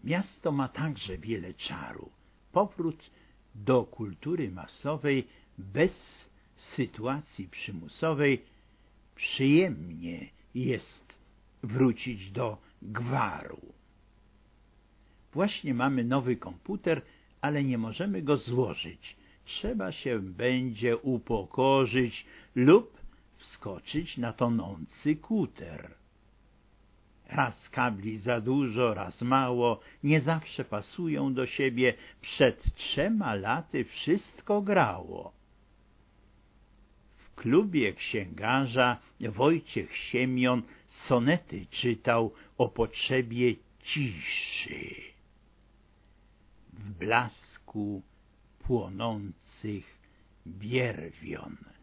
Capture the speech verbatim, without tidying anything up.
Miasto ma także wiele czaru. Powrót do kultury masowej bez sytuacji przymusowej przyjemnie jest wrócić do gwaru. Właśnie mamy nowy komputer, ale nie możemy go złożyć. Trzeba się będzie upokorzyć lub wskoczyć na tonący kuter. Raz kabli za dużo, raz mało, nie zawsze pasują do siebie. Przed trzema laty wszystko grało. W klubie księgarza Wojciech Siemion sonety czytał o potrzebie ciszy. W blasku płonących bierwion.